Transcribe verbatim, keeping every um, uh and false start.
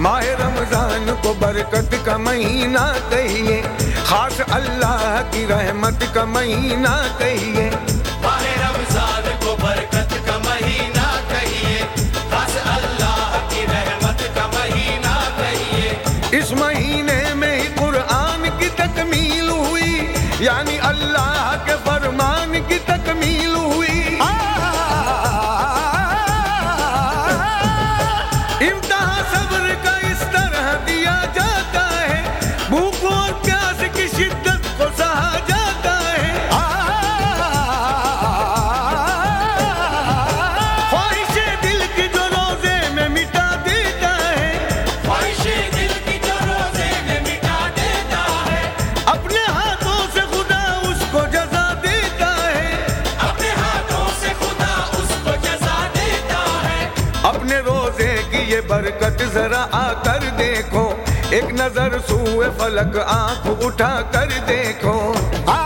माह रमजान को बरकत का महीना कहिए, खास अल्लाह की रहमत का महीना कहिए। माह रमजान को बरकत का महीना कहिए, खास अल्लाह की रहमत का महीना कहिए। इस महीने में ही कुरान की तकमील हुई, यानी अल्लाह के फरमान की तकमील हुई। इम्तिहान सब्र का इस तरह दिया जाता है, भूख और प्यास की शिद्दत को सहा जाता है। ख्वाहिशे दिल की जो रोजे में मिटा देता है, ख्वाहिशे दिल की जो रोजे में मिटा देता है। अपने हाथों से खुदा उसको जजा देता है, अपने हाथों से खुदा उसको जजा देता है। अपने रोजे की ये बरकत जरा आकर देखो, एक नजर सूए फलक आंख उठा कर देखो।